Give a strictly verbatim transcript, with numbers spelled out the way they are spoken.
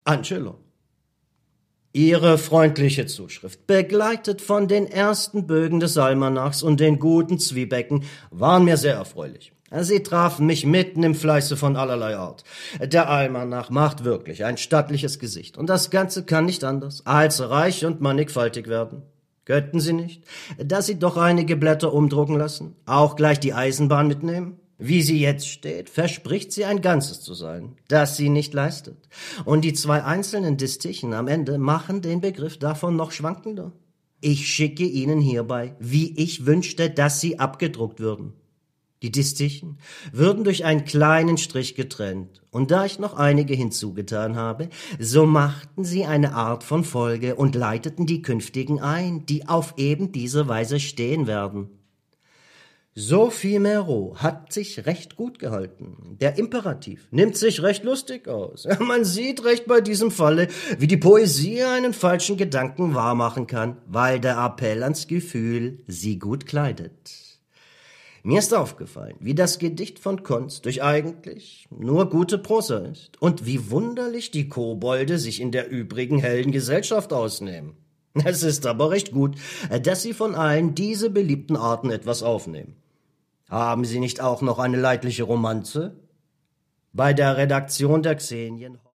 Angelo. Ihre freundliche Zuschrift, begleitet von den ersten Bögen des Almanachs und den guten Zwiebecken, waren mir sehr erfreulich. Sie trafen mich mitten im Fleiße von allerlei Art. Der Almanach macht wirklich ein stattliches Gesicht, und das Ganze kann nicht anders als reich und mannigfaltig werden. Könnten Sie nicht, dass Sie doch einige Blätter umdrucken lassen, auch gleich die Eisenbahn mitnehmen? Wie sie jetzt steht, verspricht sie ein Ganzes zu sein, das sie nicht leistet. Und die zwei einzelnen Distichen am Ende machen den Begriff davon noch schwankender. Ich schicke Ihnen hierbei, wie ich wünschte, dass sie abgedruckt würden. Die Distichen würden durch einen kleinen Strich getrennt, und da ich noch einige hinzugetan habe, so machten sie eine Art von Folge und leiteten die künftigen ein, die auf eben diese Weise stehen werden. Sophie Mereau hat sich recht gut gehalten. Der Imperativ nimmt sich recht lustig aus. Man sieht recht bei diesem Falle, wie die Poesie einen falschen Gedanken wahrmachen kann, weil der Appell ans Gefühl sie gut kleidet. Mir ist aufgefallen, wie das Gedicht von Konz durch eigentlich nur gute Prosa ist und wie wunderlich die Kobolde sich in der übrigen hellen Gesellschaft ausnehmen. Es ist aber recht gut, dass Sie von allen diese beliebten Arten etwas aufnehmen. Haben Sie nicht auch noch eine leidliche Romanze? Bei der Redaktion der Xenien